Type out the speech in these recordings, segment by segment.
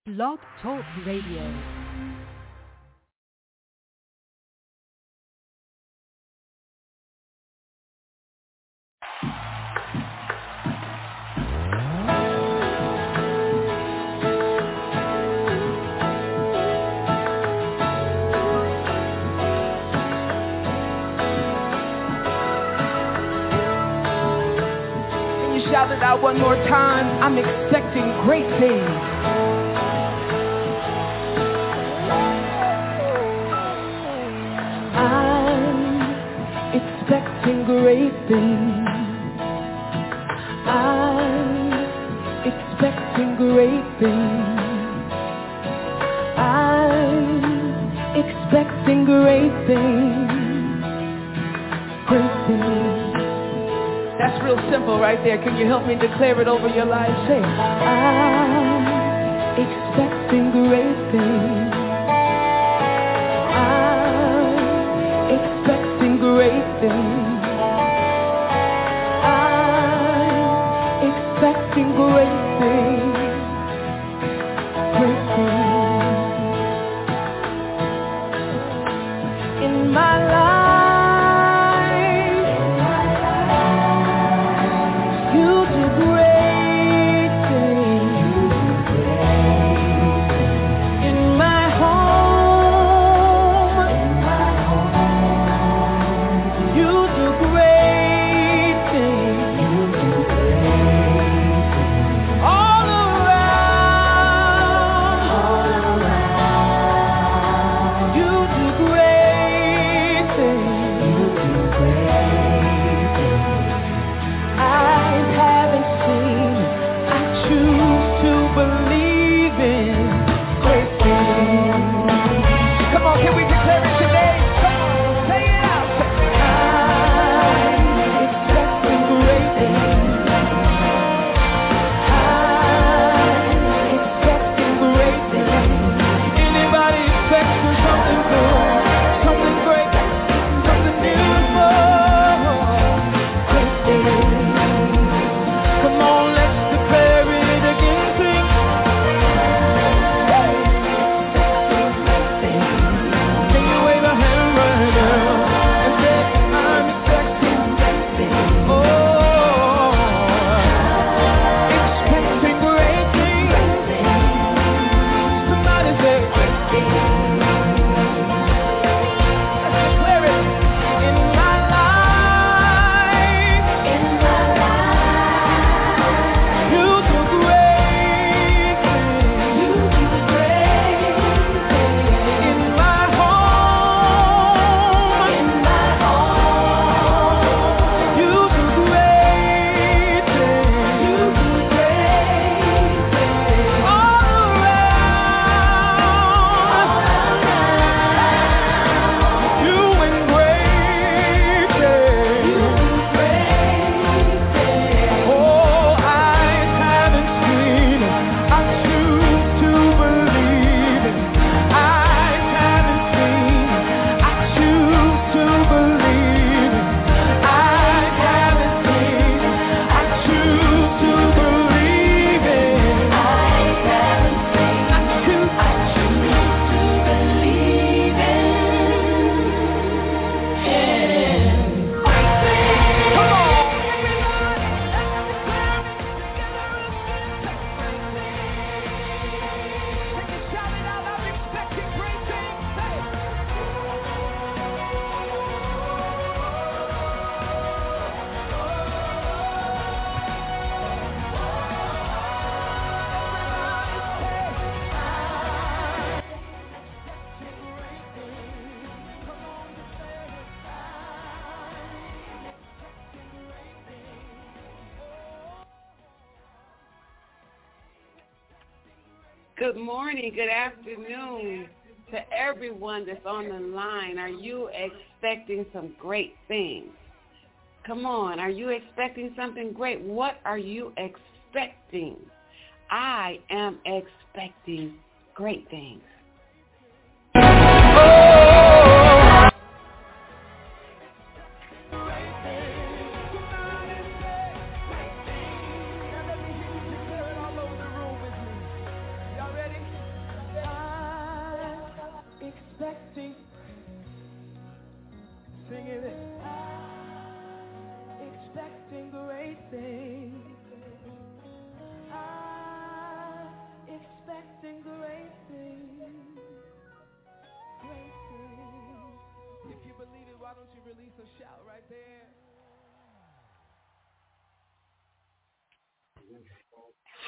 Blog Talk Radio. Shout it out one more time. I'm expecting great things. I'm expecting great things. I'm expecting great things. I'm expecting great things. Great things. That's real simple right there. Can you help me declare it over your life? Say, I'm expecting great things. I'm expecting great things. I'm expecting great things. Great things. In my life. Good morning, good afternoon to everyone that's on the line. Are you expecting some great things? Come on, are you expecting something great? What are you expecting? I am expecting great things. Y'all ready?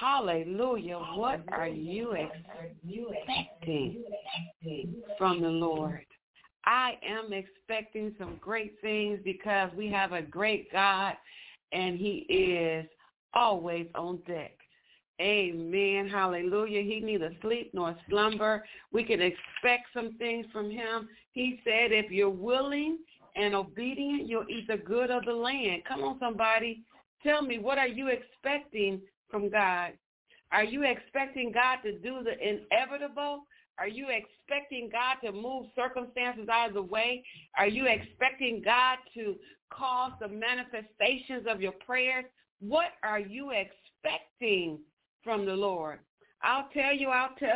Hallelujah. What are you expecting from the Lord? I am expecting some great things because we have a great God and he is always on deck. Amen. Hallelujah. He neither sleep nor slumber. We can expect some things from him. He said, if you're willing and obedient, you'll eat the good of the land. Come on, somebody. Tell me, what are you expecting from God? Are you expecting God to do the inevitable? Are you expecting God to move circumstances out of the way? Are you expecting God to cause the manifestations of your prayers? What are you expecting from the Lord? I'll tell you.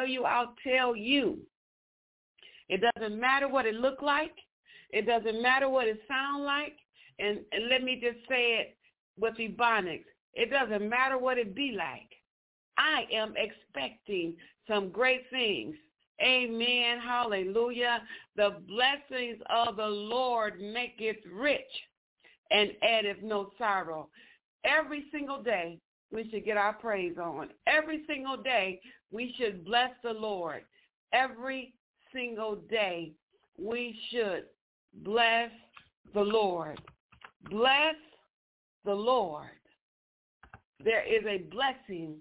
It doesn't matter what it look like. It doesn't matter what it sound like. And let me just say it with Ebonics. It doesn't matter what it be like. I am expecting some great things. Amen. Hallelujah. The blessings of the Lord maketh rich and addeth no sorrow. Every single day we should get our praise on. Every single day we should bless the Lord. Every single day we should bless the Lord. Bless the Lord. There is a blessing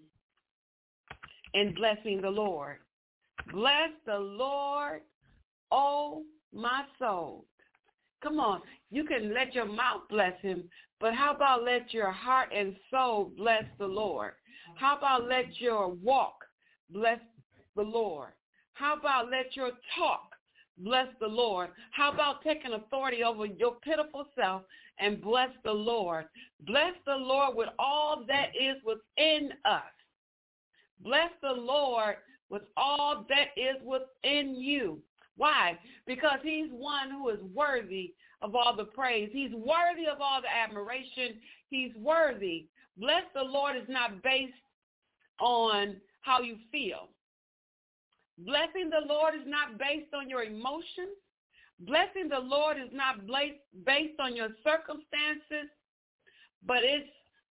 in blessing the Lord. Bless the Lord, oh my soul. Come on, you can let your mouth bless him, but how about let your heart and soul bless the Lord? How about let your walk bless the Lord? How about let your talk bless the Lord? How about taking authority over your pitiful self and bless the Lord? Bless the Lord with all that is within us. Bless the Lord with all that is within you. Why? Because he's one who is worthy of all the praise. He's worthy of all the admiration. He's worthy. Bless the Lord is not based on how you feel. Blessing the Lord is not based on your emotions. Blessing the Lord is not based on your circumstances, but it's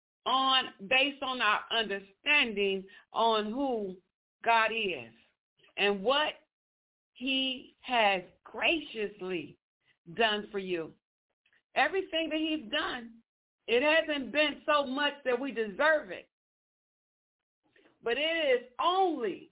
based on our understanding on who God is and what he has graciously done for you. Everything that he's done, it hasn't been so much that we deserve it, but it is only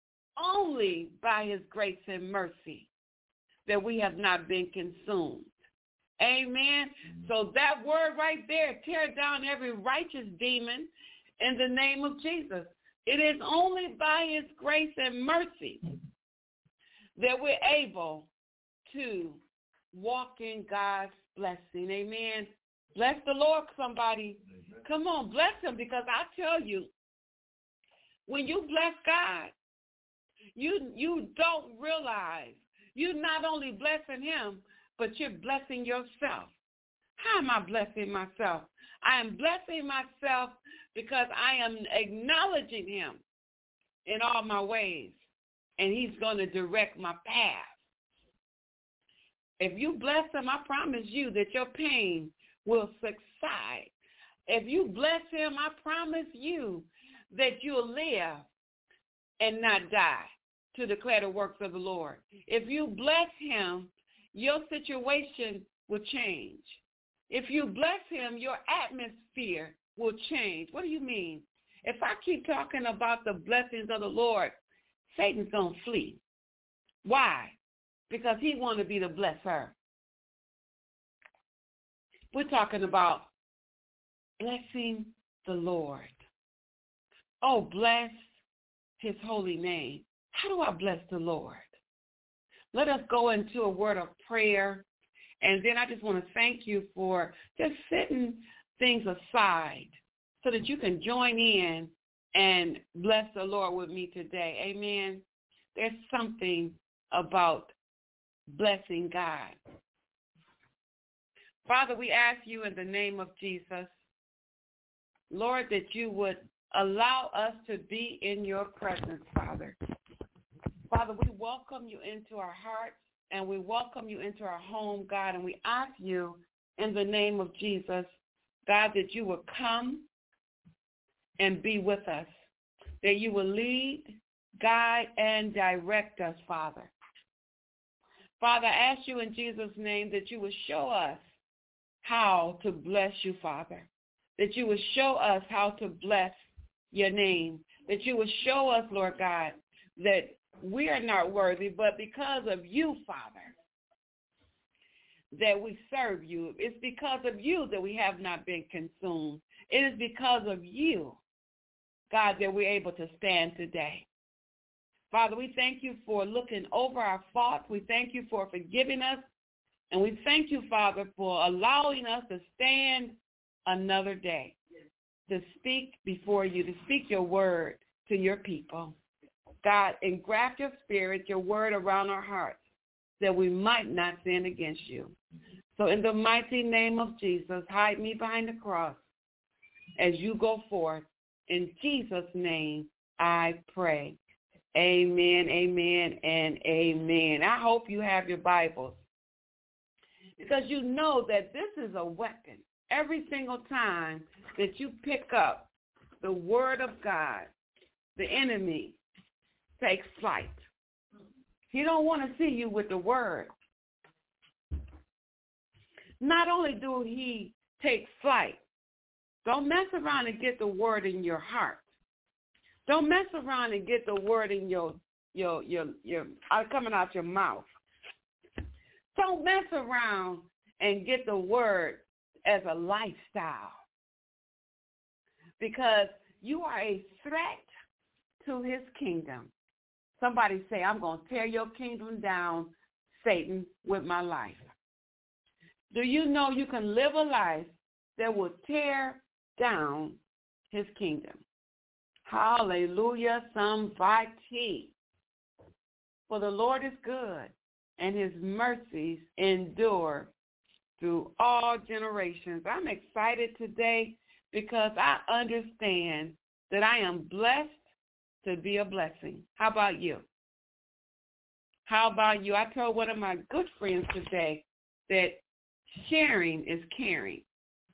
by his grace and mercy that we have not been consumed. Amen. So that word right there, tear down every righteous demon in the name of Jesus. It is only by his grace and mercy that we're able to walk in God's blessing. Amen. Bless the Lord, somebody. Amen. Come on, bless him, because I tell you, when you bless God, you don't realize you're not only blessing him, but you're blessing yourself. How am I blessing myself? I am blessing myself because I am acknowledging him in all my ways, and he's going to direct my path. If you bless him, I promise you that your pain will subside. If you bless him, I promise you that you'll live and not die to declare the works of the Lord. If you bless him, your situation will change. If you bless him, your atmosphere will change. What do you mean? If I keep talking about the blessings of the Lord, Satan's going to flee. Why? Because he wants to be the blesser. We're talking about blessing the Lord. Oh, bless his holy name. How do I bless the Lord? Let us go into a word of prayer, and then I just want to thank you for just setting things aside so that you can join in and bless the Lord with me today. Amen. There's something about blessing God. Father, we ask you in the name of Jesus, Lord, that you would allow us to be in your presence, Father. Father, we welcome you into our hearts and we welcome you into our home, God, and we ask you in the name of Jesus, God, that you would come and be with us. that you will lead, guide, and direct us, Father. Father, I ask you in Jesus' name that you will show us how to bless you, Father, that you will show us how to bless your name, that you will show us, Lord God, that we are not worthy, but because of you, Father, that we serve you. It's because of you that we have not been consumed. It is because of you, God, that we're able to stand today. Father, we thank you for looking over our faults. We thank you for forgiving us. And we thank you, Father, for allowing us to stand another day, to speak before you, to speak your word to your people. God, engraft your spirit, your word around our hearts, that we might not sin against you. So in the mighty name of Jesus, hide me behind the cross as you go forth. In Jesus' name, I pray. Amen, amen, and amen. I hope you have your Bibles, because you know that this is a weapon. Every single time that you pick up the word of God, the enemy takes flight. He don't want to see you with the word. Not only do he take flight, don't mess around and get the word in your heart. Don't mess around and get the word in your coming out your mouth. Don't mess around and get the word as a lifestyle, because you are a threat to his kingdom. Somebody say, I'm going to tear your kingdom down, Satan, with my life. Do you know you can live a life that will tear down his kingdom? Hallelujah, somebody. For the Lord is good, and his mercies endure through all generations. I'm excited today because I understand that I am blessed to be a blessing. How about you? How about you? I told one of my good friends today that sharing is caring.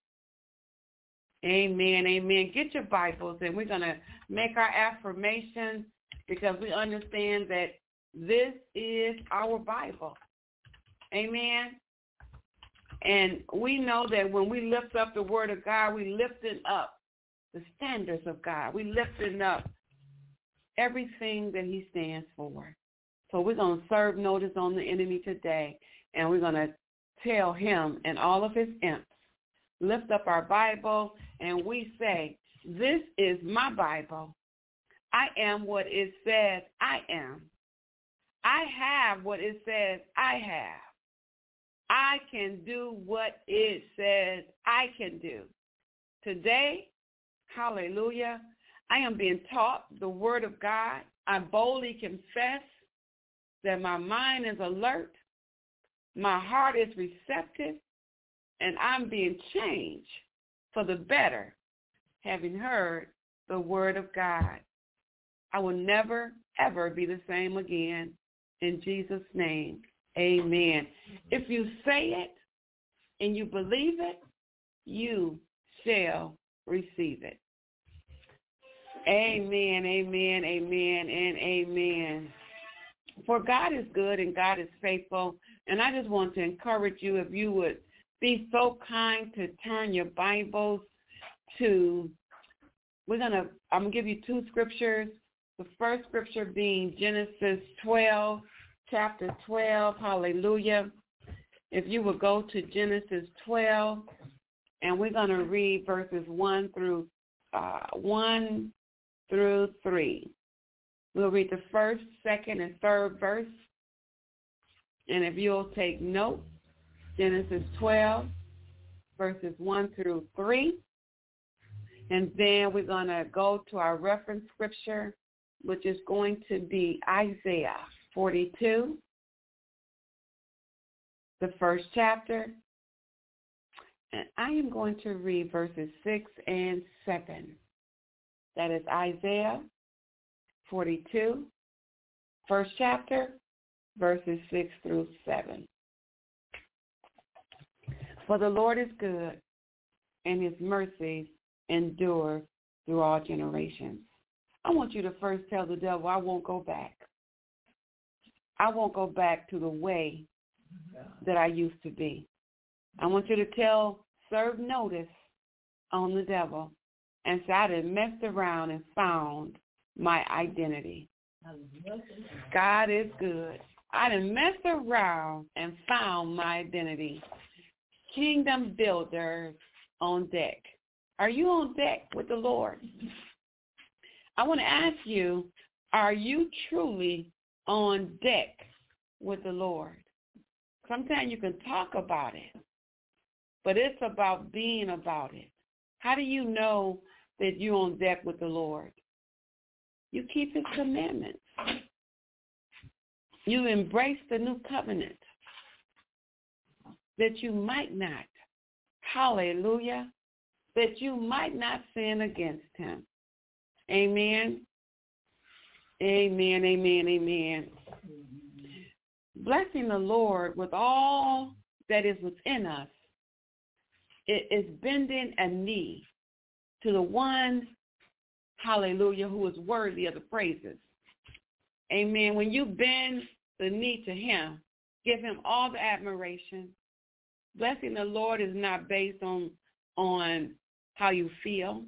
Amen, amen. Get your Bibles, and we're going to make our affirmation, because we understand that this is our Bible. Amen. And we know that when we lift up the word of God, we lifting up the standards of God. We lifting up everything that he stands for. So we're going to serve notice on the enemy today, and we're going to tell him and all of his imps, lift up our Bible, and we say, this is my Bible. I am what it says I am. I have what it says I have. I can do what it says I can do. Today, hallelujah, I am being taught the word of God. I boldly confess that my mind is alert, my heart is receptive, and I'm being changed for the better, having heard the word of God. I will never, ever be the same again. In Jesus' name, amen. If you say it and you believe it, you shall receive it. Amen, amen, amen, and amen. For God is good and God is faithful. And I just want to encourage you, if you would be so kind to turn your Bibles to, I'm going to give you two scriptures. The first scripture being Genesis 12, chapter 12, hallelujah. If you would go to Genesis 12, and we're going to read verses 1 through 3. We'll read the first, second, and third verse. And if you'll take note, Genesis 12, verses 1 through 3. And then we're going to go to our reference scripture, which is going to be Isaiah 42, the first chapter. And I am going to read verses 6 and 7. That is Isaiah 42, first chapter, verses 6 through 7. For the Lord is good, and his mercies endure through all generations. I want you to first tell the devil, I won't go back. I won't go back to the way that I used to be. I want you to serve notice on the devil and say, I done messed around and found my identity. God is good. I done messed around and found my identity. Kingdom builders on deck. Are you on deck with the Lord? I want to ask you, are you truly on deck with the Lord? Sometimes you can talk about it, but it's about being about it. How do you know that you're on deck with the Lord? You keep his commandments. You embrace the new covenant that you might not, hallelujah, that you might not sin against him. Amen. Amen, amen, amen. Blessing the Lord with all that is within us, it is bending a knee to the one, hallelujah, who is worthy of the praises. Amen. When you bend the knee to him, give him all the admiration. Blessing the Lord is not based on how you feel.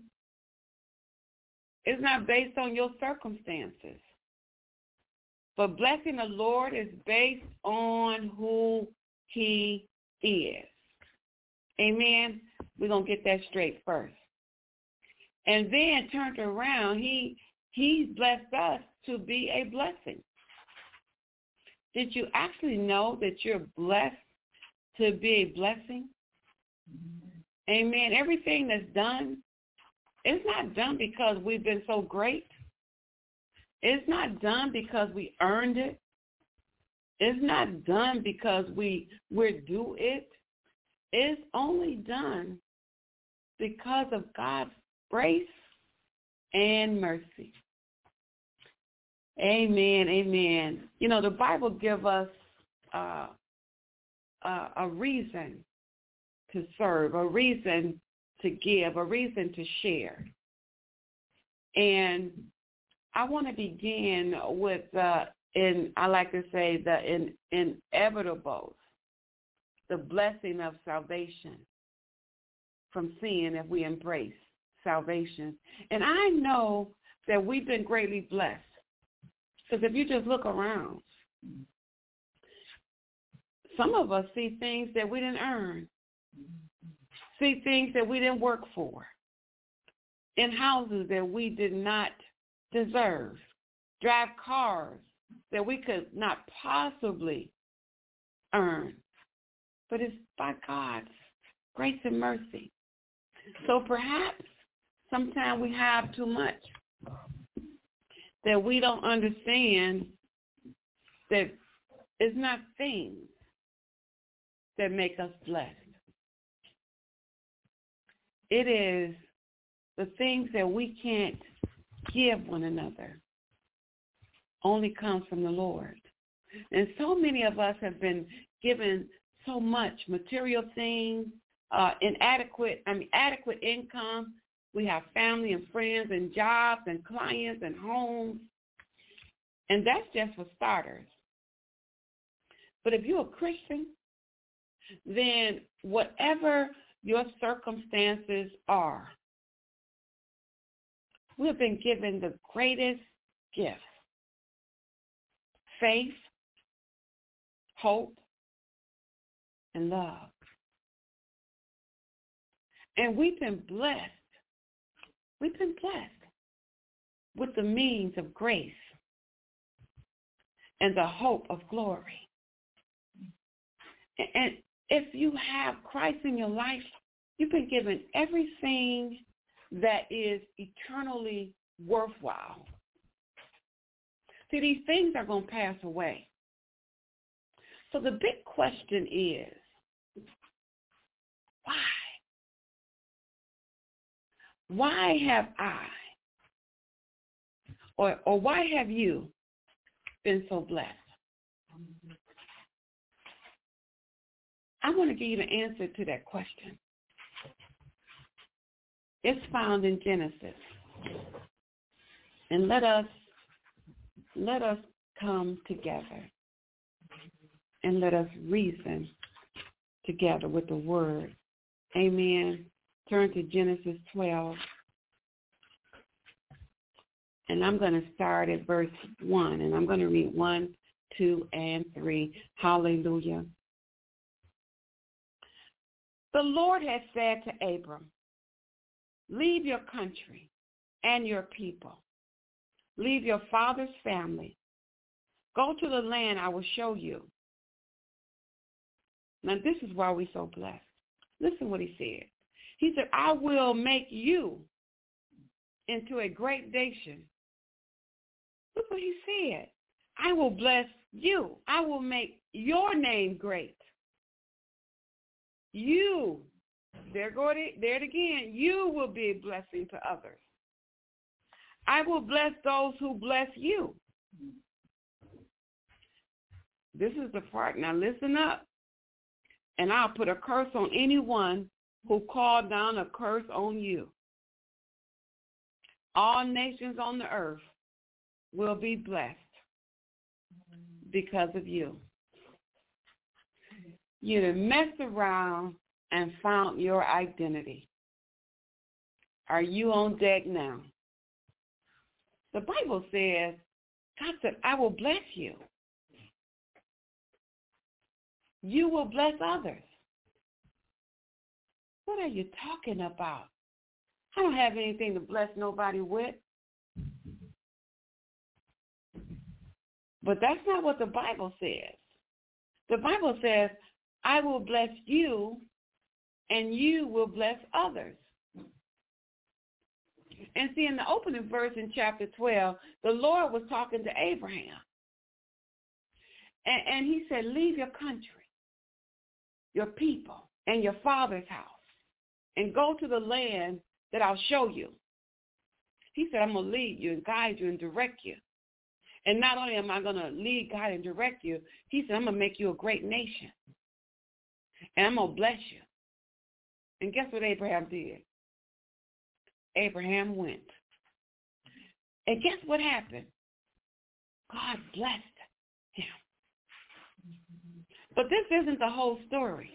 It's not based on your circumstances. But blessing the Lord is based on who he is. Amen. We're going to get that straight first. And then turned around, he blessed us to be a blessing. Did you actually know that you're blessed to be a blessing? Amen. Everything that's done, it's not done because we've been so great. It's not done because we earned it. It's not done because we're due it. It's only done because of God's grace and mercy. Amen, amen. You know, the Bible gives us a reason to serve, a reason to give, a reason to share. And I want to begin with, I like to say, the inevitables, the blessing of salvation from sin if we embrace salvation. And I know that we've been greatly blessed. Because if you just look around, some of us see things that we didn't earn, see things that we didn't work for, in houses that we did not deserve, drive cars that we could not possibly earn. But it's by God's grace and mercy. So perhaps sometimes we have too much that we don't understand that it's not things that make us blessed. It is the things that we can't give one another only comes from the Lord. And so many of us have been given so much material things, adequate income. We have family and friends and jobs and clients and homes. And that's just for starters. But if you're a Christian, then whatever your circumstances are, we have been given the greatest gift: faith, hope, and love. And we've been blessed. We've been blessed with the means of grace and the hope of glory. And if you have Christ in your life, you've been given everything that is eternally worthwhile. See, these things are going to pass away. So the big question is, why? Why have I, or why have you been so blessed? I want to give you the answer to that question. It's found in Genesis. And let us come together and let us reason together with the word. Amen. Turn to Genesis 12. And I'm going to start at verse 1, and I'm going to read 1, 2, and 3. Hallelujah. The Lord had said to Abram, leave your country and your people. Leave your father's family. Go to the land I will show you. Now, this is why we're so blessed. Listen what he said. He said, I will make you into a great nation. Look what he said. I will bless you. I will make your name great. You, there it again, you will be a blessing to others. I will bless those who bless you. This is the part. Now listen up. And I'll put a curse on anyone who called down a curse on you. All nations on the earth will be blessed because of you. You done messed around and found your identity. Are you on deck now? The Bible says, God said, I will bless you. You will bless others. What are you talking about? I don't have anything to bless nobody with. But that's not what the Bible says. The Bible says, I will bless you and you will bless others. And see, in the opening verse in chapter 12, the Lord was talking to Abraham. And he said, leave your country, your people, and your father's house, and go to the land that I'll show you. He said, I'm going to lead you and guide you and direct you. And not only am I going to lead, guide, and direct you, he said, I'm going to make you a great nation. And I'm going to bless you. And guess what Abraham did? Abraham went. And guess what happened? God blessed him. But this isn't the whole story.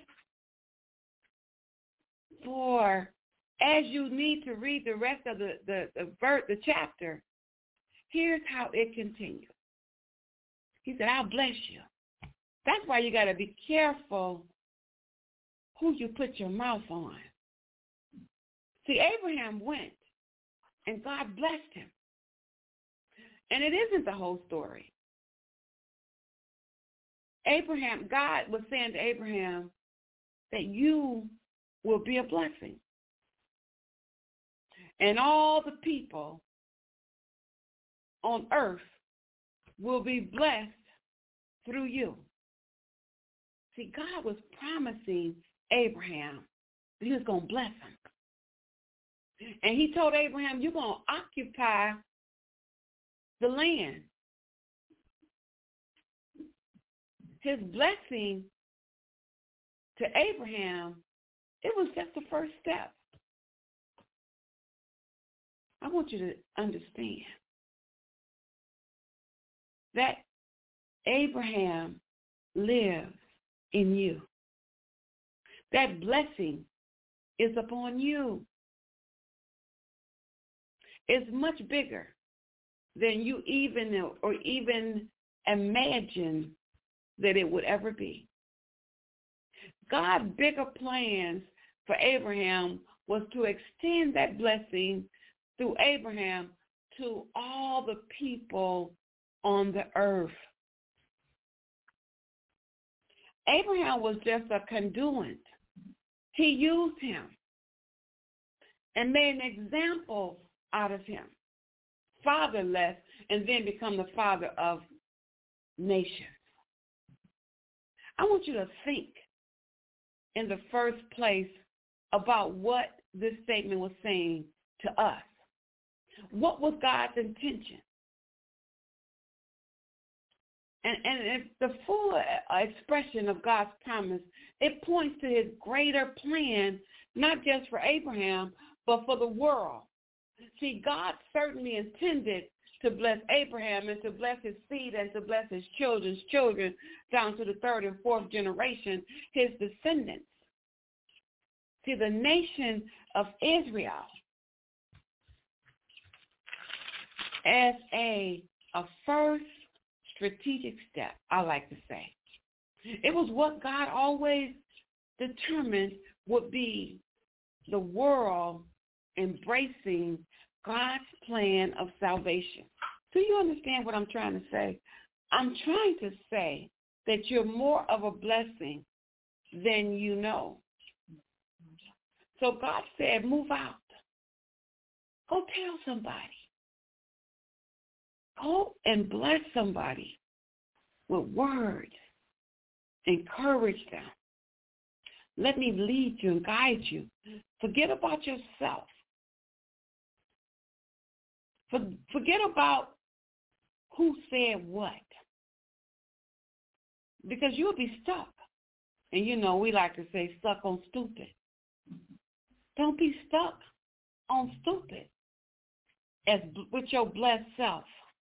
For as you need to read the rest of the chapter, here's how it continues. He said, I'll bless you. That's why you got to be careful who you put your mouth on. See, Abraham went, and God blessed him. And it isn't the whole story. God was saying to Abraham that you will be a blessing. And all the people on earth will be blessed through you. See, God was promising Abraham that he was going to bless him. And he told Abraham, you're going to occupy the land. His blessing to Abraham, it was just the first step. I want you to understand that Abraham lives in you. That blessing is upon you. It's much bigger than you even imagine that it would ever be. God's bigger plans for Abraham was to extend that blessing through Abraham to all the people on the earth. Abraham was just a conduit. He used him and made an example out of him, fatherless, and then become the father of nations. I want you to think in the first place about what this statement was saying to us. What was God's intention? And it's the full expression of God's promise. It points to his greater plan, not just for Abraham, but for the world. See, God certainly intended to bless Abraham and to bless his seed and to bless his children's children down to the third and fourth generation, his descendants. See, the nation of Israel, as a first strategic step, I like to say, it was what God always determined would be the world embracing God's plan of salvation. Do you understand what I'm trying to say? I'm trying to say that you're more of a blessing than you know. So God said, move out. Go tell somebody. Go and bless somebody with words. Encourage them. Let me lead you and guide you. Forget about yourself. Forget about who said what. Because you'll be stuck. And you know, we like to say stuck on stupid. Don't be stuck on stupid as with your blessed self.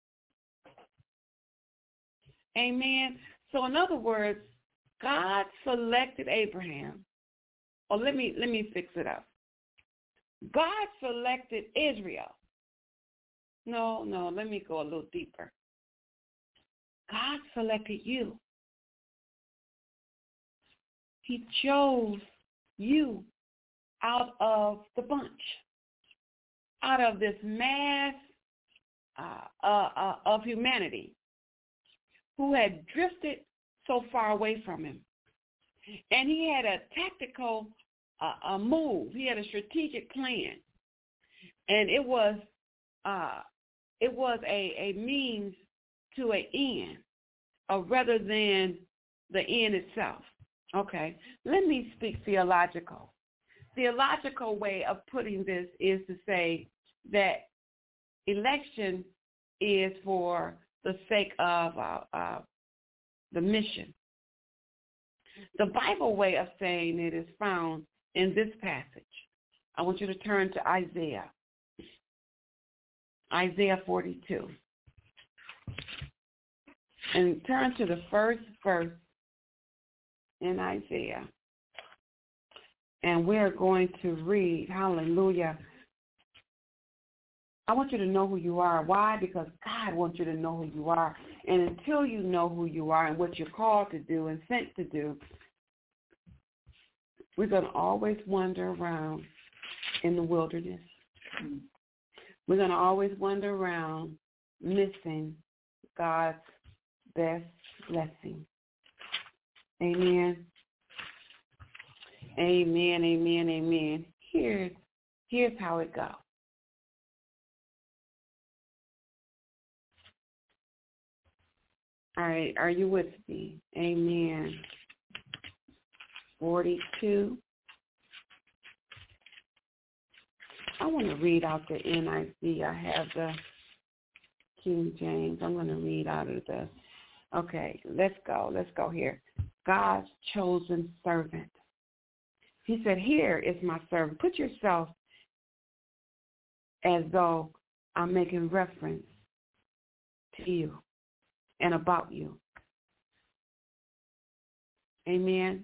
Amen. So in other words, God selected Abraham. Or let me fix it up. God selected Israel. No, let me go a little deeper. God selected you. He chose you out of the bunch, out of this mass of humanity who had drifted so far away from him. And he had a tactical move. He had a strategic plan. And it was a means to an end, rather than the end itself. Okay, let me speak theological. Theological way of putting this is to say that election is for the sake of the mission. The Bible way of saying it is found in this passage. I want you to turn to Isaiah 42. And turn to the first verse in Isaiah. And we're going to read, hallelujah. I want you to know who you are. Why? Because God wants you to know who you are. And until you know who you are and what you're called to do and sent to do, we're going to always wander around in the wilderness. We're going to always wander around missing God's best blessing. Amen. Amen, amen, amen. Here's how it goes. All right, are you with me? Amen. 42. I want to read out the NIV. I have the King James. I'm going to read out of the. Okay, let's go here. God's chosen servant. He said, here is my servant. Put yourself as though I'm making reference to you and about you. Amen.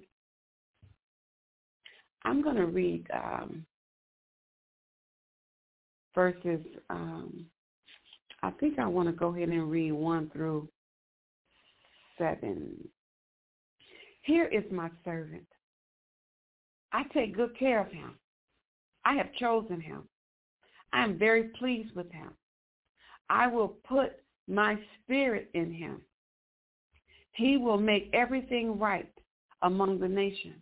I'm going to read verses, I think I want to go ahead and read 1 through 7. Here is my servant. I take good care of him. I have chosen him. I am very pleased with him. I will put my spirit in him. He will make everything right among the nations.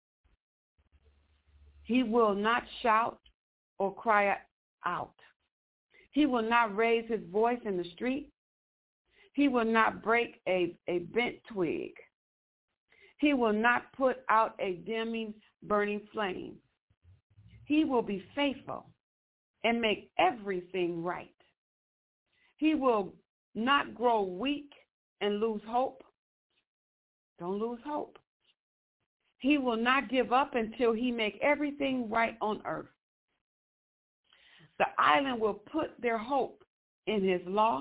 He will not shout or cry out. He will not raise his voice in the street. He will not break a bent twig. He will not put out a dimming, burning flame. He will be faithful and make everything right. He will not grow weak and lose hope. Don't lose hope. He will not give up until he make everything right on earth. The island will put their hope in his law.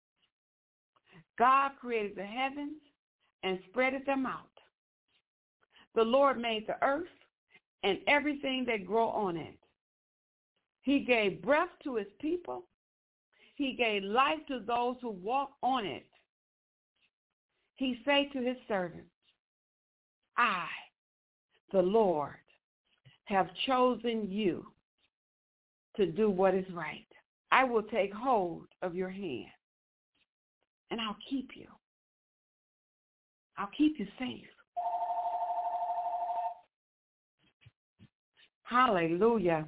God created the heavens and spreaded them out. The Lord made the earth and everything that grow on it. He gave breath to his people. He gave life to those who walk on it. He said to his servants, I, the Lord, have chosen you to do what is right. I will take hold of your hand, and I'll keep you. I'll keep you safe. Hallelujah.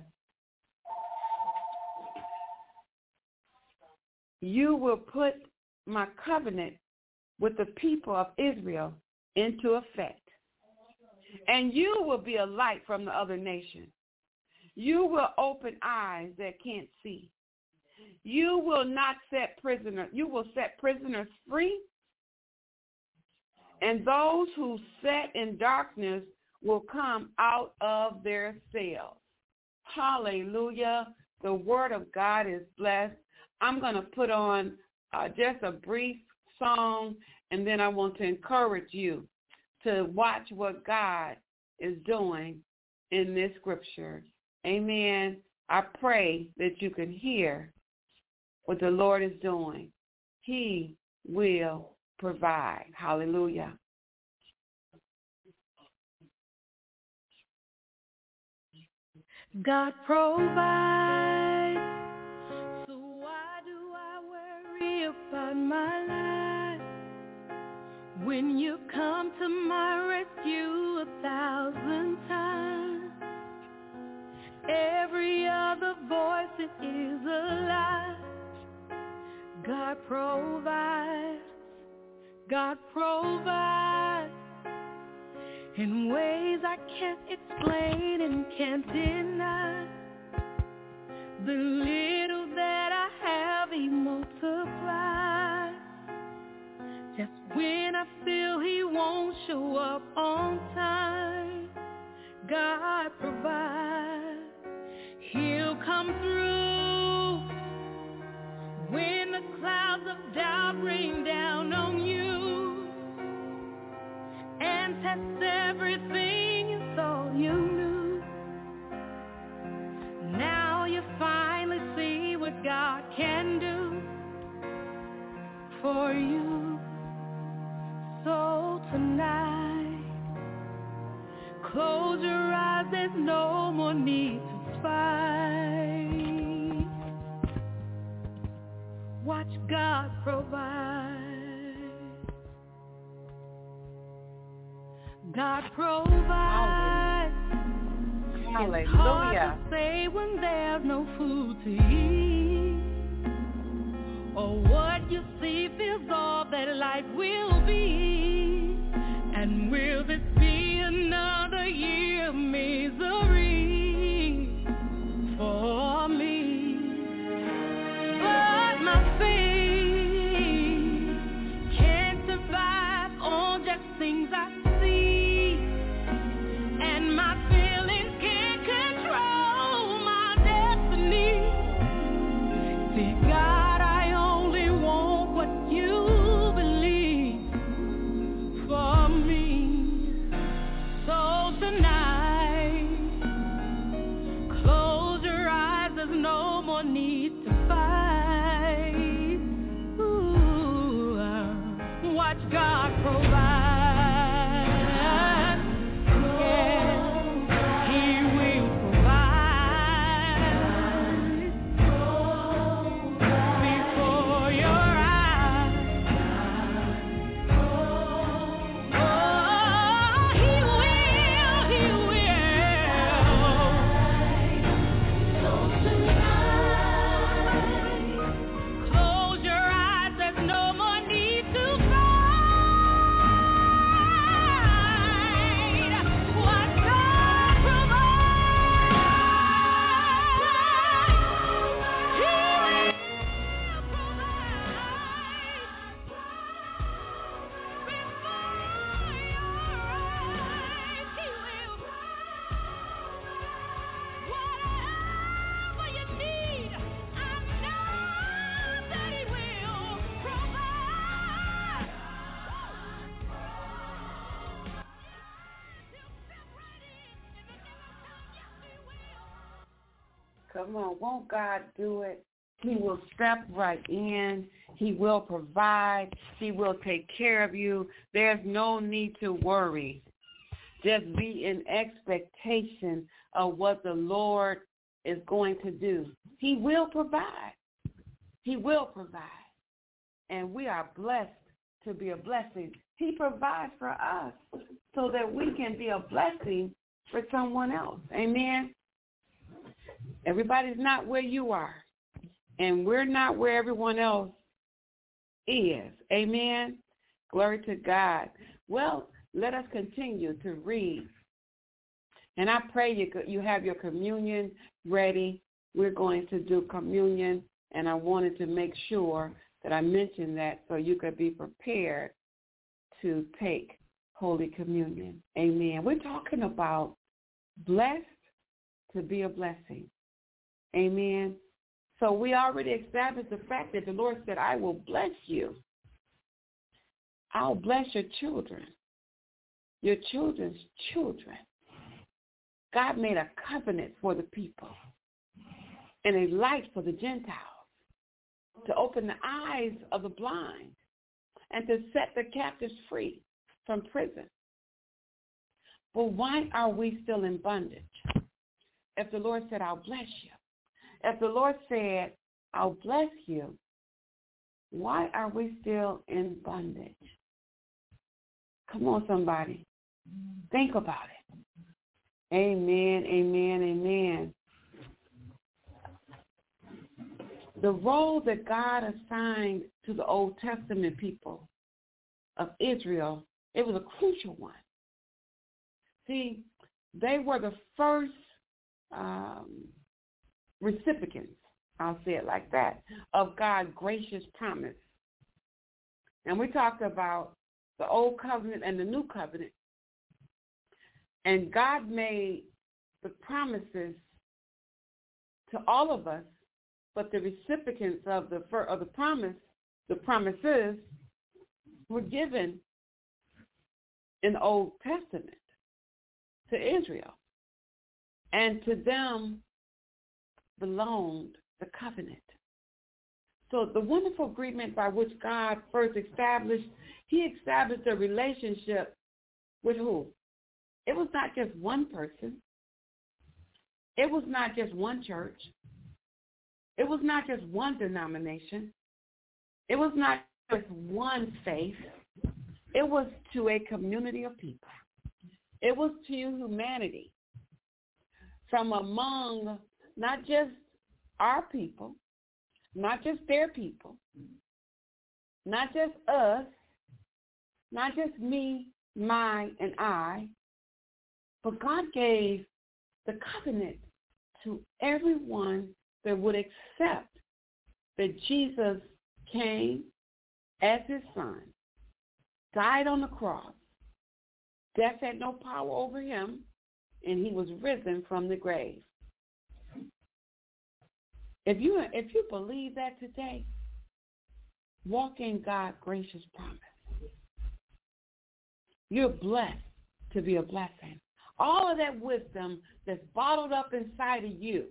You will put my covenant with the people of Israel into effect, and you will be a light from the other nations. You will open eyes that can't see. You will not set prisoners. You will set prisoners free, and those who sat in darkness will come out of their cells. Hallelujah. The word of God is blessed. I'm going to put on just a brief song, and then I want to encourage you to watch what God is doing in this scripture. Amen. I pray that you can hear what the Lord is doing. He will provide. Hallelujah. God provides, so why do I worry about my life? When you come to my rescue 1,000 times, every other voice is a lie. God provides, God provides in ways I can't explain and can't deny. The little that I have he multiplies. Just when I feel he won't show up on time, God provides. He'll come through when the clouds of doubt rain down on you and test everything you thought you knew. Now you finally see what God can do for you. So tonight, close your eyes, there's no more need to fight. Watch God provide. God provides. Hallelujah. It's hard to say when there's no food to eat, or what you see feels all that life will be. And will this be another year of misery for me? But my faith can't survive on just things I see, and my feelings can't control my destiny. See, God, I only want what you believe for me. So tonight, close your eyes, there's no more need to fight. Ooh, watch God provide. Come on, won't God do it? He will step right in. He will provide. He will take care of you. There's no need to worry. Just be in expectation of what the Lord is going to do. He will provide. He will provide. And we are blessed to be a blessing. He provides for us so that we can be a blessing for someone else. Amen? Everybody's not where you are, and we're not where everyone else is. Amen? Glory to God. Well, let us continue to read. And I pray you have your communion ready. We're going to do communion, and I wanted to make sure that I mentioned that so you could be prepared to take Holy Communion. Amen. We're talking about blessed to be a blessing. Amen. So we already established the fact that the Lord said, I will bless you. I'll bless your children, your children's children. God made a covenant for the people and a light for the Gentiles to open the eyes of the blind and to set the captives free from prison. But why are we still in bondage? If the Lord said, I'll bless you. If the Lord said, I'll bless you, why are we still in bondage? Come on, somebody. Think about it. Amen, amen, amen. The role that God assigned to the Old Testament people of Israel, it was a crucial one. See, they were the first recipients, I'll say it like that, of God's gracious promise. And we talked about the Old Covenant and the New Covenant. And God made the promises to all of us, but the recipients of the promise, the promises, were given in the Old Testament to Israel. And to them belonged the covenant. So the wonderful agreement by which God first established, he established a relationship with who? It was not just one person. It was not just one church. It was not just one denomination. It was not just one faith. It was to a community of people. It was to humanity from among not just our people, not just their people, not just us, not just me, my, and I, but God gave the covenant to everyone that would accept that Jesus came as his son, died on the cross, death had no power over him, and he was risen from the grave. If you believe that today, walk in God's gracious promise. You're blessed to be a blessing. All of that wisdom that's bottled up inside of you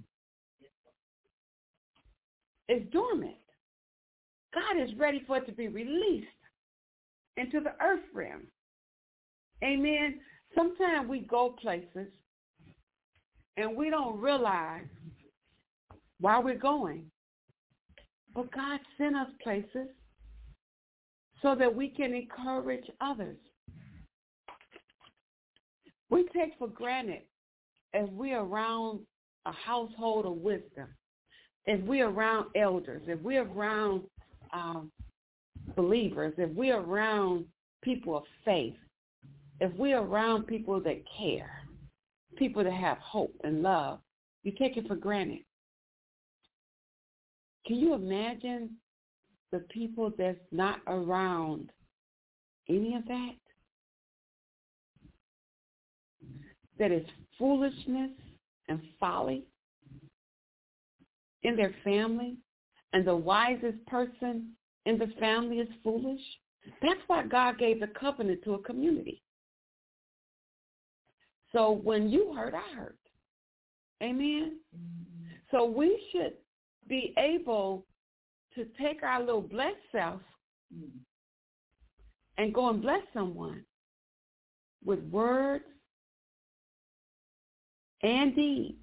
is dormant. God is ready for it to be released into the earth realm. Amen. Sometimes we go places and we don't realize why we're going. But God sent us places so that we can encourage others. We take for granted if we're around a household of wisdom, if we're around elders, if we're around believers, if we're around people of faith, if we're around people that care, people that have hope and love, you take it for granted. Can you imagine the people that's not around any of that? That is foolishness and folly in their family, and the wisest person in the family is foolish. That's why God gave the covenant to a community. So when you hurt, I hurt. Amen? So we should be able to take our little blessed self and go and bless someone with words and deeds.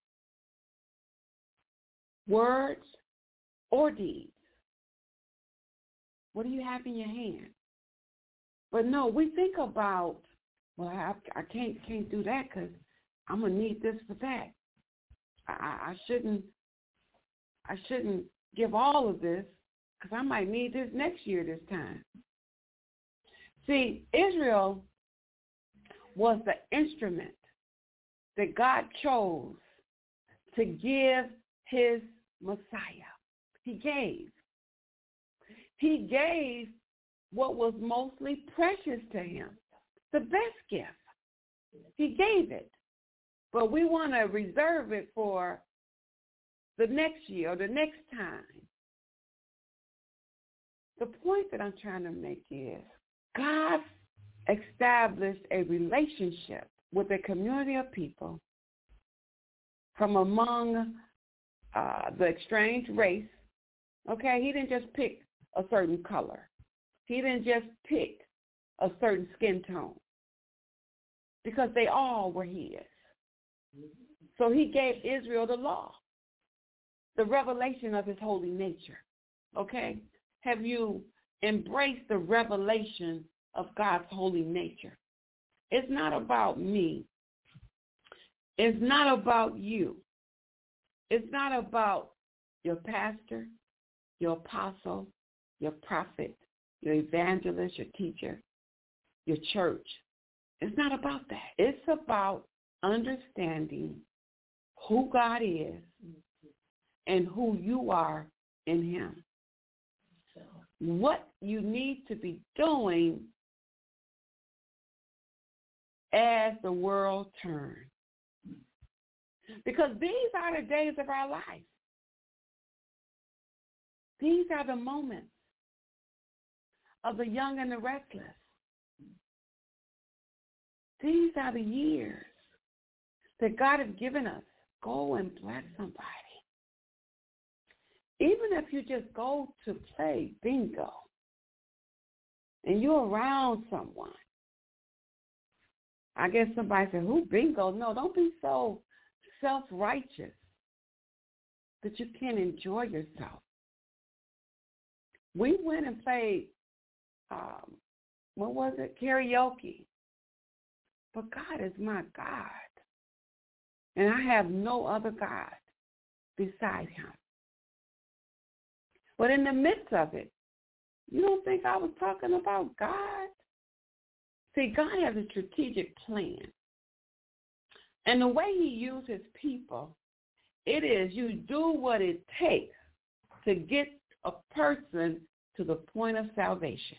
Words or deeds. What do you have in your hand? But no, we think about, well, I can't do that because I'm gonna need this for that. I shouldn't give all of this because I might need this next year this time. See, Israel was the instrument that God chose to give his Messiah. He gave what was mostly precious to him, the best gift. He gave it. But we want to reserve it for the next year or the next time. The point that I'm trying to make is God established a relationship with a community of people from among the estranged race. Okay, he didn't just pick a certain color. He didn't just pick a certain skin tone because they all were his. So he gave Israel the law, the revelation of his holy nature. Okay? Have you embraced the revelation of God's holy nature? It's not about me. It's not about you. It's not about your pastor, your apostle, your prophet, your evangelist, your teacher, your church. It's not about that. It's about understanding who God is and who you are in him. What you need to be doing as the world turns. Because these are the days of our life. These are the moments of the young and the restless. These are the years that God has given us. Go and bless somebody. Even if you just go to play bingo and you're around someone. I guess somebody said, who bingo? No, don't be so self-righteous that you can't enjoy yourself. We went and played, what was it, karaoke. But God is my God. And I have no other God beside him. But in the midst of it, you don't think I was talking about God? See, God has a strategic plan. And the way he uses people, it is you do what it takes to get a person to the point of salvation.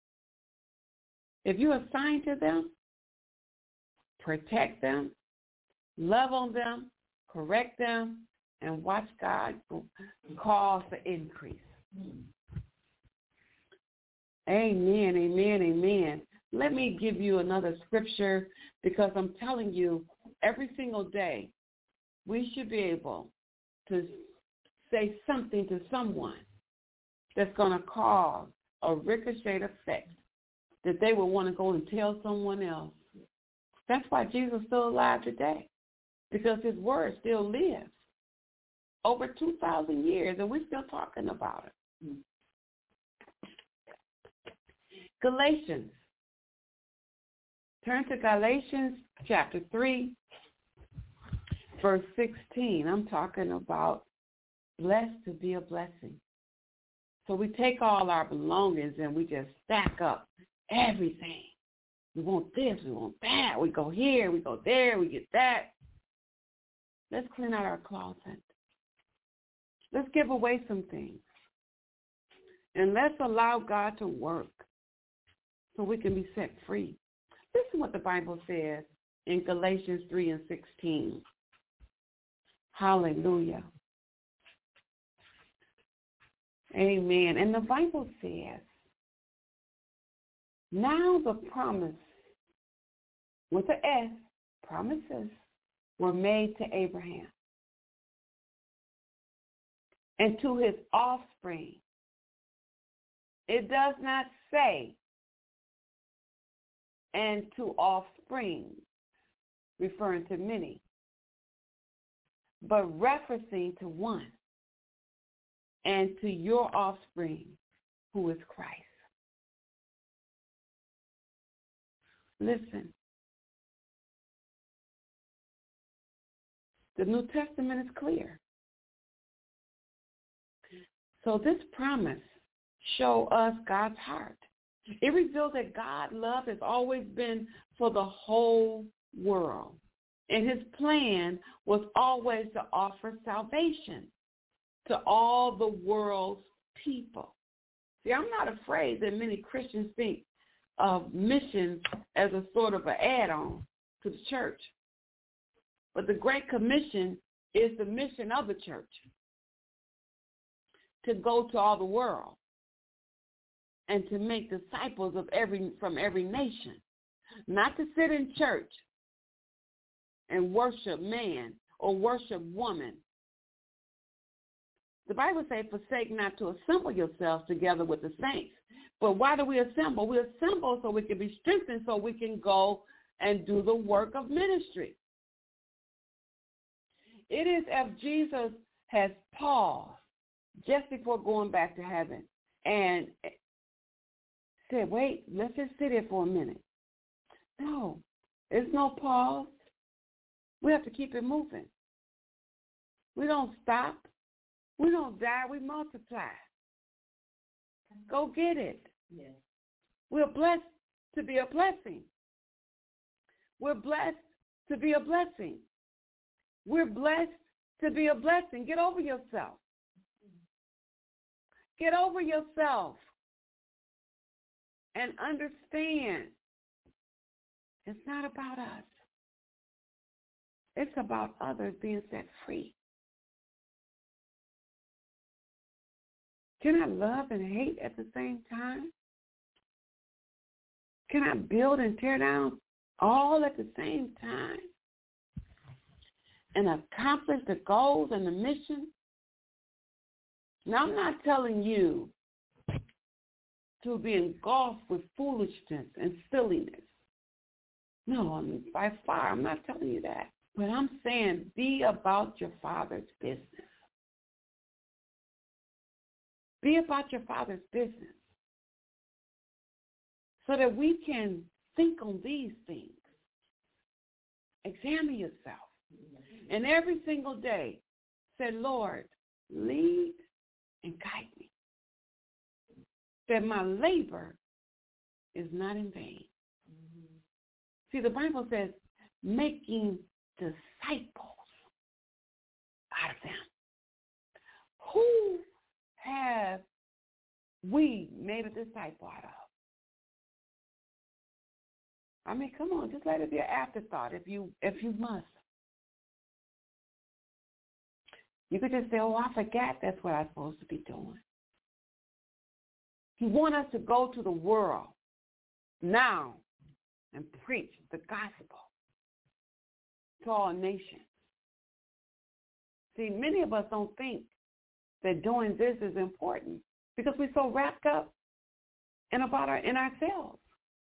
If you're assigned to them, protect them, love on them, correct them, and watch God cause the increase. Amen, amen, amen. Let me give you another scripture because I'm telling you, every single day, we should be able to say something to someone that's going to cause a ricochet effect that they will want to go and tell someone else. That's why Jesus is still alive today, because his word still lives. Over 2,000 years, and we're still talking about it. Galatians. Turn to Galatians chapter 3, verse 16. I'm talking about blessed to be a blessing. So we take all our belongings and we just stack up everything. We want this, we want that. We go here, we go there, we get that. Let's clean out our closet. Let's give away some things. And let's allow God to work so we can be set free. Listen what the Bible says in Galatians 3 and 16. Hallelujah. Amen. And the Bible says, now the promise, with the S, promises, were made to Abraham and to his offspring. It does not say and to offspring, referring to many, but referencing to one, and to your offspring, who is Christ. Listen, the New Testament is clear. So this promise shows us God's heart. It reveals that God's love has always been for the whole world. And his plan was always to offer salvation to all the world's people. See, I'm not afraid that many Christians think of missions as a sort of an add-on to the church. But the Great Commission is the mission of the church, to go to all the world and to make disciples from every nation, not to sit in church and worship man or worship woman. The Bible says, forsake not to assemble yourselves together with the saints. But why do we assemble? We assemble so we can be strengthened, so we can go and do the work of ministry. It is as Jesus has paused just before going back to heaven and said, wait, let's just sit here for a minute. No, there's no pause. We have to keep it moving. We don't stop. We don't die. We multiply. Go get it. Yes. We're blessed to be a blessing. We're blessed to be a blessing. We're blessed to be a blessing. Get over yourself. Get over yourself and understand it's not about us. It's about others being set free. Can I love and hate at the same time? Can I build and tear down all at the same time and accomplish the goals and the mission? Now, I'm not telling you to be engulfed with foolishness and silliness. No, I mean, by far, I'm not telling you that. But I'm saying be about your Father's business. Be about your Father's business so that we can think on these things. Examine yourself. And every single day, say, Lord, lead and guide me, that my labor is not in vain. Mm-hmm. See, the Bible says, making disciples out of them. Who have we made a disciple out of? I mean, come on, just let it be an afterthought if you must. You could just say, oh, I forgot that's what I'm supposed to be doing. He wants us to go to the world now and preach the gospel to all nations. See, many of us don't think that doing this is important because we're so wrapped up in ourselves.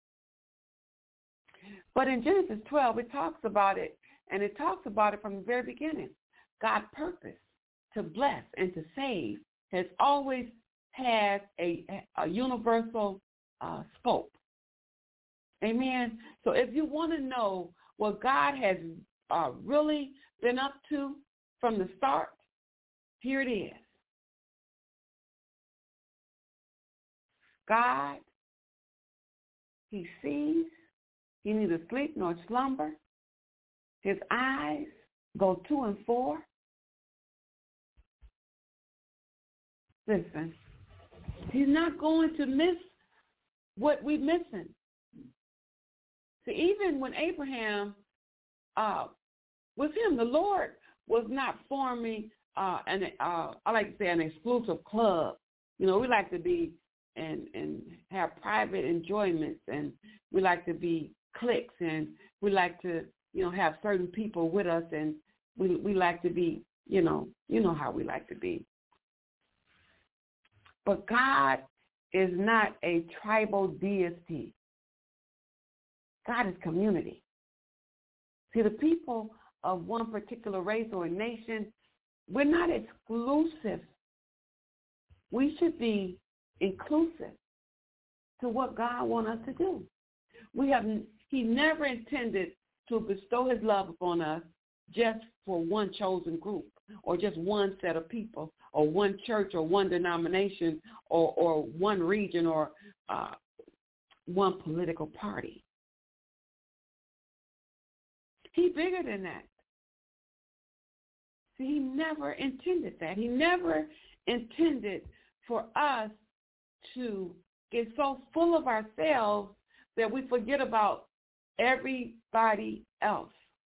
But in Genesis 12, it talks about it, and it talks about it from the very beginning. God's purpose to bless and to save has always had a universal scope. Amen. So if you want to know what God has really been up to from the start, here it is. God, he sees, he neither sleep nor slumber. His eyes go to and fro. Listen, he's not going to miss what we're missing. See, even when Abraham, with him, the Lord was not forming I like to say an exclusive club. You know, we like to be and have private enjoyments, and we like to be cliques, and we like to have certain people with us, and we like to be, you know how we like to be. But God is not a tribal deity. God is community. See, the people of one particular race or nation, we're not exclusive. We should be inclusive to what God wants us to do. He never intended to bestow his love upon us just for one chosen group or just one set of people or one church or one denomination or one region or one political party. He's bigger than that. See, he never intended that. He never intended for us to get so full of ourselves that we forget about everybody else.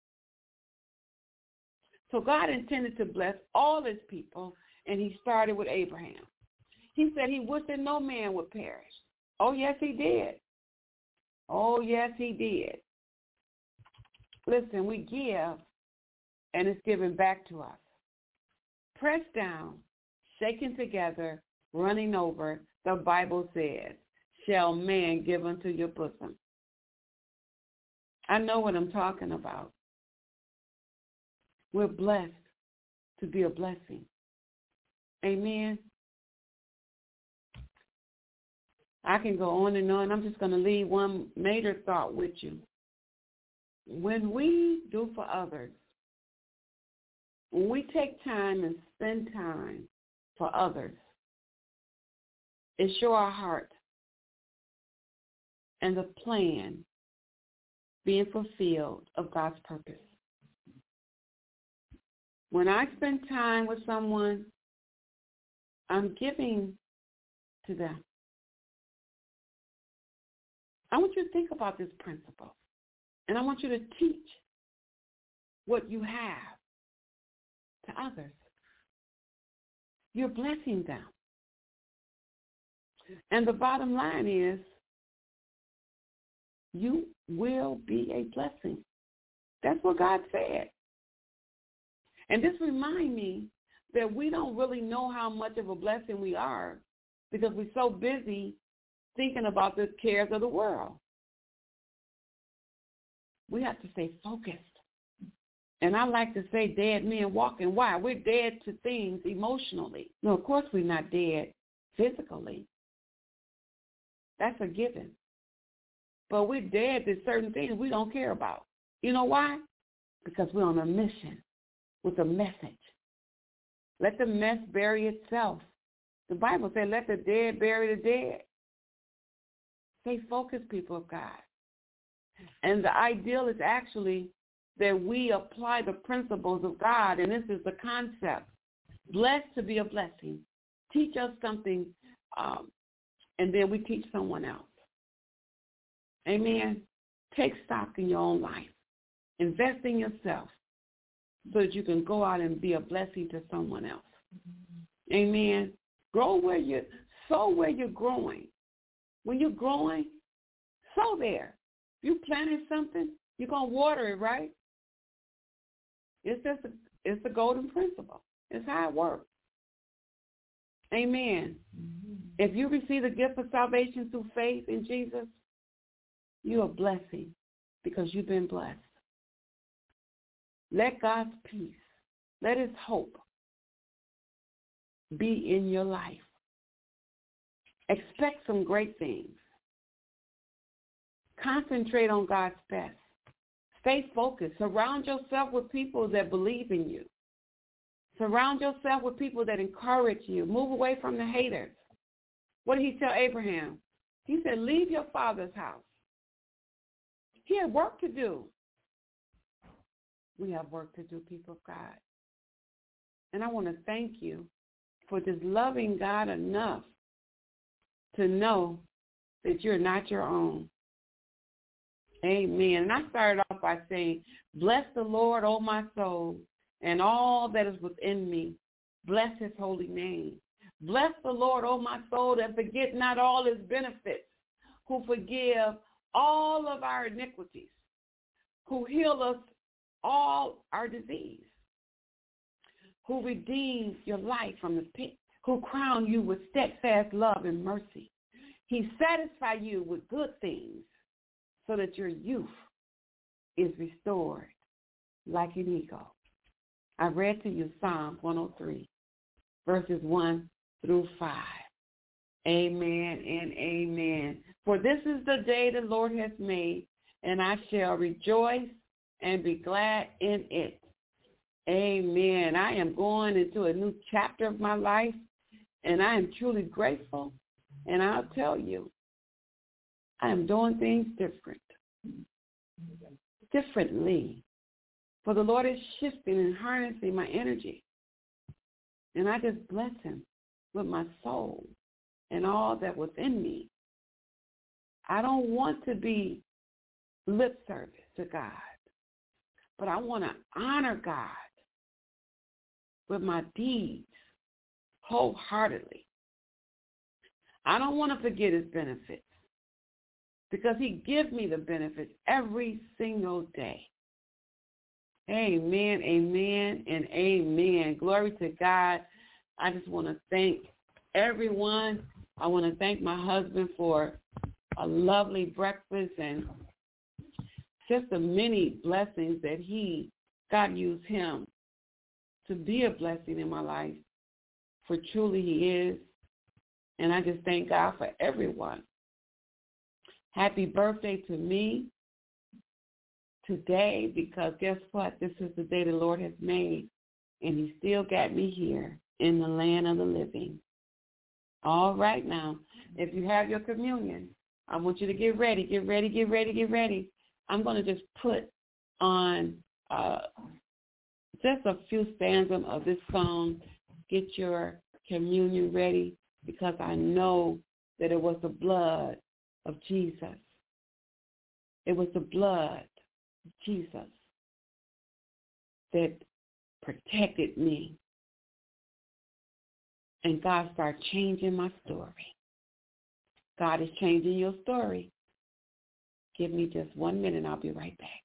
So God intended to bless all his people, and he started with Abraham. He said he wished that no man would perish. Oh, yes, he did. Oh, yes, he did. Listen, we give, and it's given back to us. Pressed down, shaken together, running over, the Bible says, shall man give unto your bosom. I know what I'm talking about. We're blessed to be a blessing. Amen. I can go on and on. I'm just going to leave one major thought with you. When we do for others, when we take time and spend time for others, it shows our heart and the plan being fulfilled of God's purpose. When I spend time with someone, I'm giving to them. I want you to think about this principle, and I want you to teach what you have to others. You're blessing them. And the bottom line is, you will be a blessing. That's what God said. And this reminds me that we don't really know how much of a blessing we are because we're so busy thinking about the cares of the world. We have to stay focused. And I like to say dead men walking. Why? We're dead to things emotionally. No, of course we're not dead physically. That's a given. But we're dead to certain things we don't care about. You know why? Because we're on a mission with a message. Let the mess bury itself. The Bible says, let the dead bury the dead. Stay focused, people of God. And the ideal is actually that we apply the principles of God, and this is the concept. Blessed to be a blessing. Teach us something, and then we teach someone else. Amen. Take stock in your own life. Invest in yourself so that you can go out and be a blessing to someone else. Amen. Sow where you're growing. When you're growing, sow there. If you planted something, you're going to water it, right? It's the golden principle. It's how it works. Amen. If you receive the gift of salvation through faith in Jesus, you're a blessing because you've been blessed. Let God's peace, let his hope be in your life. Expect some great things. Concentrate on God's best. Stay focused. Surround yourself with people that believe in you. Surround yourself with people that encourage you. Move away from the haters. What did he tell Abraham? He said, leave your father's house. He had work to do. We have work to do, people of God. And I want to thank you for just loving God enough to know that you're not your own. Amen. And I started off by saying, bless the Lord, O my soul, and all that is within me. Bless his holy name. Bless the Lord, O my soul, that forget not all his benefits, who forgive all of our iniquities, who healed us all our disease, who redeemed your life from the pit, who crowned you with steadfast love and mercy. He satisfied you with good things so that your youth is restored like an eagle. I read to you Psalm 103, verses 1 through 5. Amen and amen. For this is the day the Lord has made, and I shall rejoice and be glad in it. Amen. I am going into a new chapter of my life, and I am truly grateful. And I'll tell you, I am doing things differently. For the Lord is shifting and harnessing my energy. And I just bless him with my soul and all that was in me. I don't want to be lip service to God, but I want to honor God with my deeds wholeheartedly. I don't want to forget his benefits because he gives me the benefits every single day. Amen, amen, and amen. Glory to God. I just want to thank everyone. I want to thank my husband for a lovely breakfast and just the many blessings that God used him to be a blessing in my life, for truly he is. And I just thank God for everyone. Happy birthday to me today, because guess what? This is the day the Lord has made, and he still got me here in the land of the living. All right now, if you have your communion, I want you to get ready. I'm going to just put on just a few stanzas of this song. Get your communion ready, because I know that it was the blood of Jesus. It was the blood of Jesus that protected me. And God started changing my story. God is changing your story. Give me just 1 minute. I'll be right back.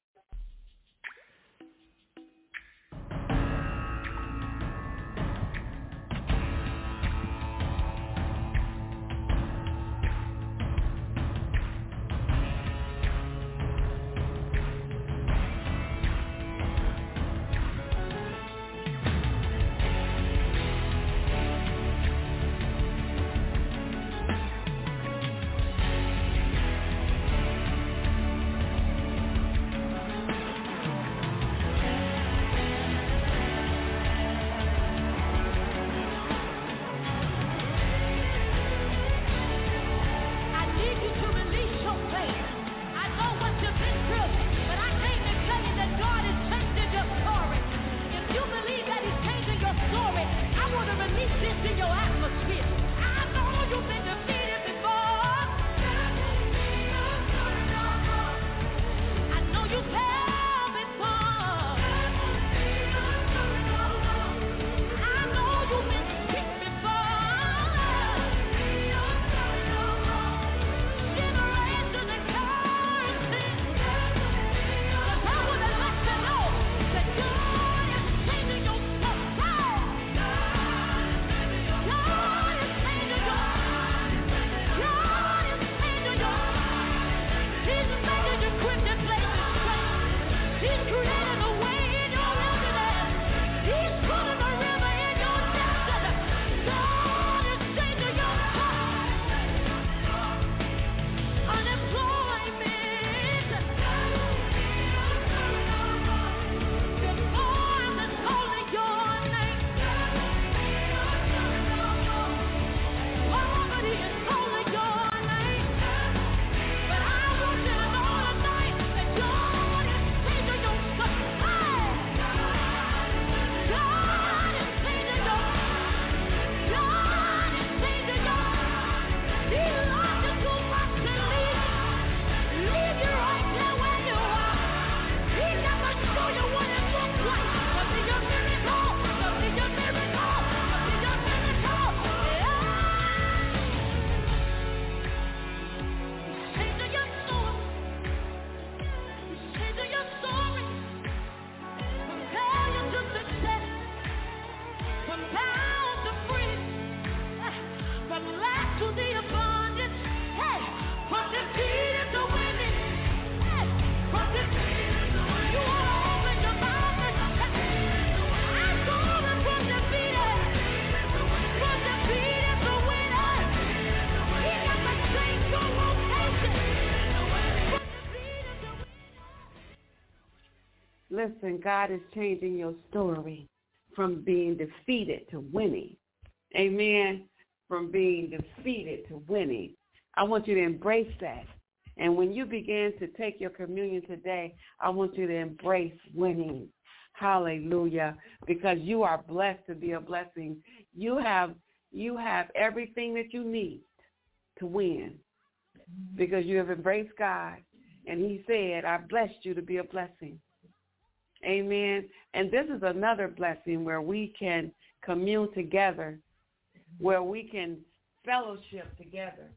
Listen, God is changing your story from being defeated to winning. Amen. From being defeated to winning. I want you to embrace that. And when you begin to take your communion today, I want you to embrace winning. Hallelujah. Because you are blessed to be a blessing. You have everything that you need to win because you have embraced God. And he said, I blessed you to be a blessing. Amen. And this is another blessing where we can commune together, where we can fellowship together.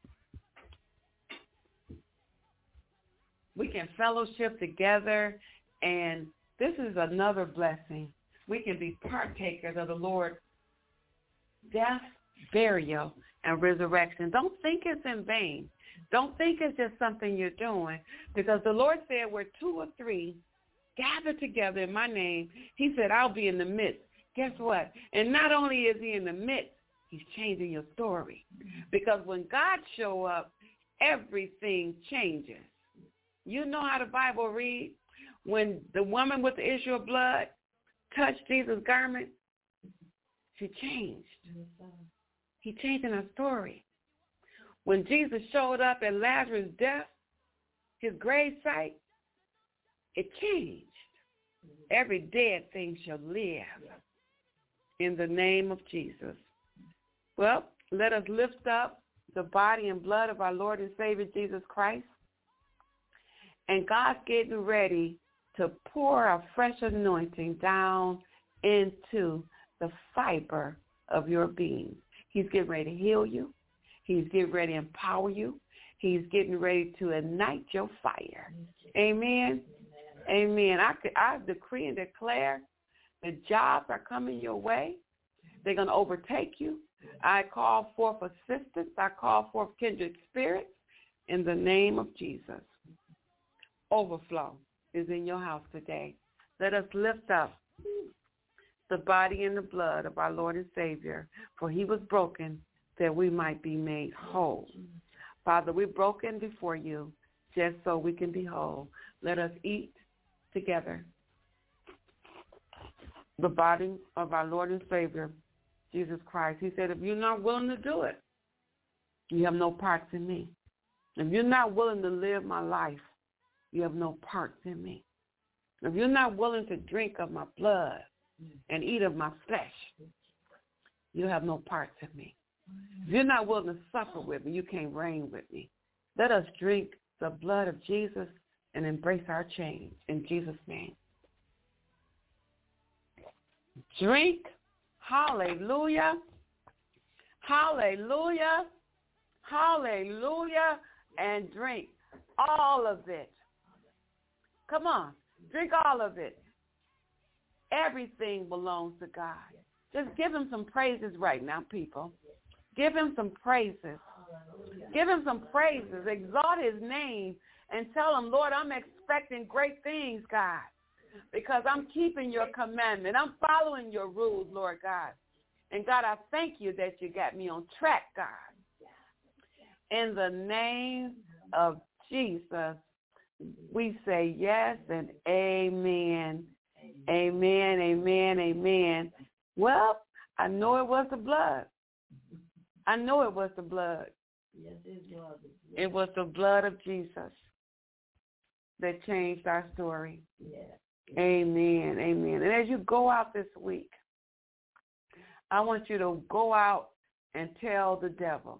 We can fellowship together, and this is another blessing. We can be partakers of the Lord's death, burial, and resurrection. Don't think it's in vain. Don't think it's just something you're doing, because the Lord said where 2 or 3 gather together in my name, he said, I'll be in the midst. Guess what? And not only is he in the midst, he's changing your story. Because when God show up, everything changes. You know how the Bible reads? When the woman with the issue of blood touched Jesus' garment, she changed. He changed in her story. When Jesus showed up at Lazarus' death, his grave site, it changed. Every dead thing shall live in the name of Jesus. Well, let us lift up the body and blood of our Lord and Savior Jesus Christ. And God's getting ready to pour a fresh anointing down into the fiber of your being. He's getting ready to heal you. He's getting ready to empower you. He's getting ready to ignite your fire. Amen. Amen. I decree and declare that jobs are coming your way. They're going to overtake you. I call forth assistance. I call forth kindred spirits in the name of Jesus. Overflow is in your house today. Let us lift up the body and the blood of our Lord and Savior, for he was broken that we might be made whole. Father, we're broken before you just so we can be whole. Let us eat together the body of our Lord and Savior, Jesus Christ. He said, if you're not willing to do it, you have no parts in me. If you're not willing to live my life, you have no parts in me. If you're not willing to drink of my blood and eat of my flesh, you have no parts in me. If you're not willing to suffer with me, you can't reign with me. Let us drink the blood of Jesus and embrace our change in Jesus' name. Drink. Hallelujah. Hallelujah. Hallelujah. And drink all of it. Come on. Drink all of it. Everything belongs to God. Just give him some praises right now, people. Give him some praises. Give him some praises. Exalt his name and tell him, Lord, I'm expecting great things, God, because I'm keeping your commandment. I'm following your rules, Lord God. And, God, I thank you that you got me on track, God. In the name of Jesus, we say yes and amen. Amen, amen, amen. Well, I know it was the blood. I know it was the blood. Yes, it was. It was the blood of Jesus that changed our story. Yes. Amen, amen. And as you go out this week, I want you to go out and tell the devil,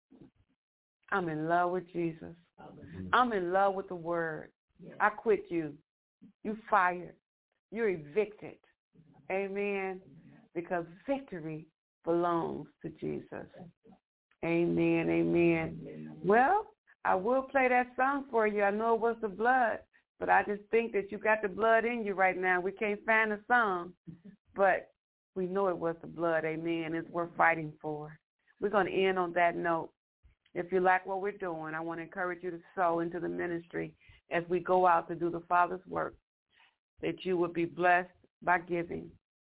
I'm in love with Jesus. I'm in love with the word. I quit you. You fired. You're evicted. Amen. Because victory belongs to Jesus. Amen, amen. Well, I will play that song for you. I know it was the blood, but I just think that you got the blood in you right now. We can't find the song, but we know it was the blood. Amen. It's worth fighting for. We're going to end on that note. If you like what we're doing, I want to encourage you to sow into the ministry as we go out to do the Father's work, that you would be blessed by giving.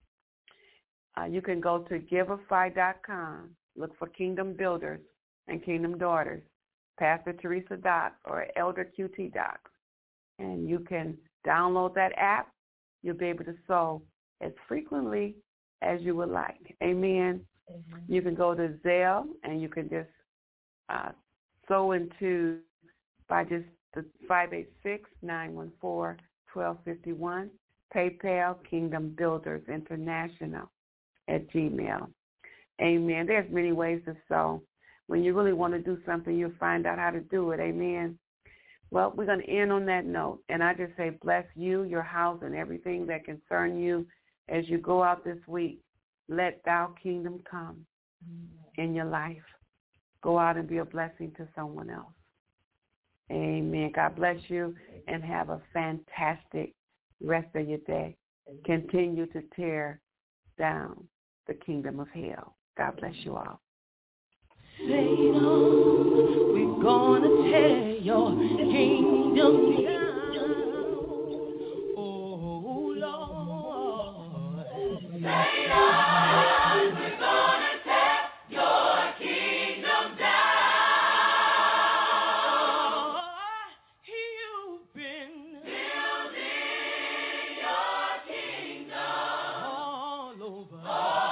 You can go to Giverify.com, look for Kingdom Builders and Kingdom Daughters, Pastor Teresa Dox or Elder QT Dox, and you can download that app you'll be able to sow as frequently as you would like. Amen. Mm-hmm. You can go to Zelle and you can just sow into by just the 586-914-1251. PayPal, Kingdom Builders International @gmail. Amen. There's many ways to sow. When you really want to do something, you'll find out how to do it. Amen. Well, we're going to end on that note. And I just say bless you, your house, and everything that concern you as you go out this week. Let thy kingdom come in your life. Go out and be a blessing to someone else. Amen. God bless you and have a fantastic rest of your day. Continue to tear down the kingdom of hell. God bless you all. Satan, we're gonna tear your kingdom down. Oh, Lord. Satan, we're gonna tear your kingdom down. You've been building your kingdom all over.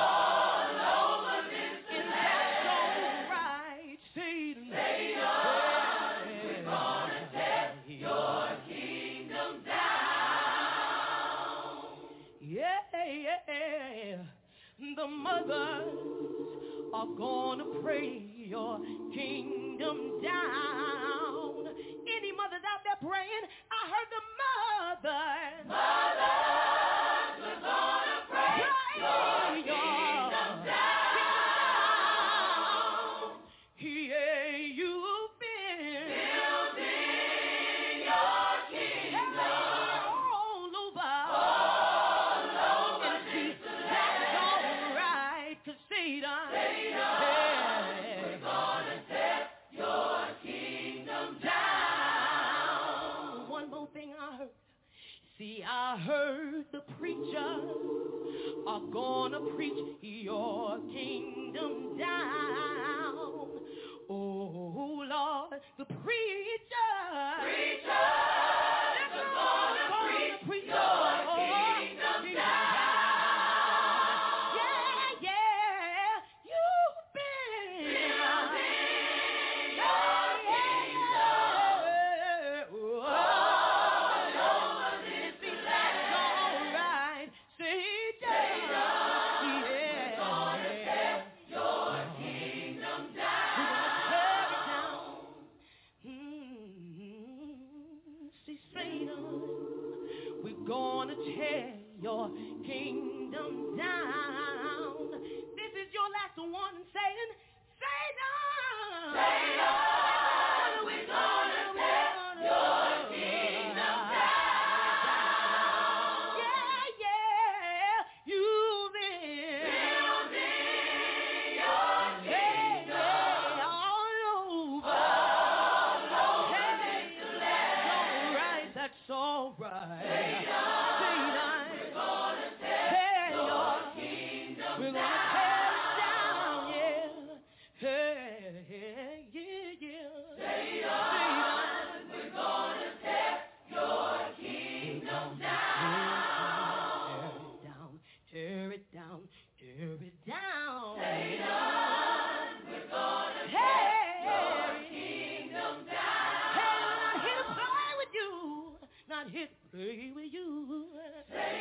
The mothers are gonna pray your kingdom down. Any mothers out there praying? I heard the mothers. Mothers are gonna pray your kingdom down. Yeah, you've been building your kingdom all over. We're gonna tear your kingdom down. One more thing I heard. See, I heard the preachers are gonna preach your kingdom down. Oh, Lord, the preachers. They're gonna preach your kingdom down. Gonna tear your kingdom down. This is your last one saying, Satan, we're gonna tear your kingdom down. Yeah, you've been building your kingdom all over. That's all right. Tear it down. Satan, we're gonna tear your kingdom down. Hey, I'm not here to play with you. Not here to play with you. Satan.